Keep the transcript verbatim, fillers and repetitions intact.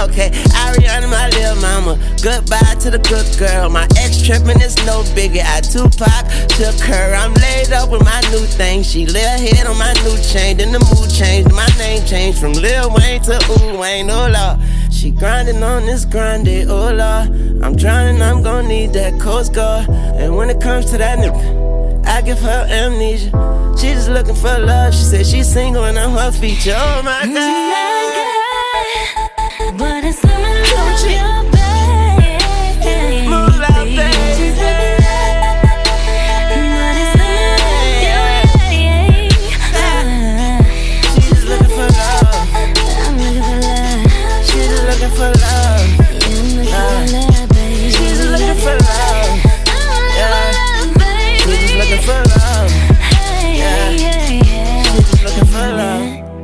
Okay, Ariana, my little mama. Goodbye to the good girl. My ex trippin' is no biggie. I Tupac took her. I'm laid up with my new thing. She lil' head on my new chain. Then the mood changed. My name changed from Lil Wayne to Ooh Wayne. Oh Lord. She grinding on this grind, oh Lord. I'm drowning, I'm gon' need that Coast Guard. And when it comes to that nigga, I give her amnesia. She just looking for love. She said she's single and I'm her feature. Oh my God.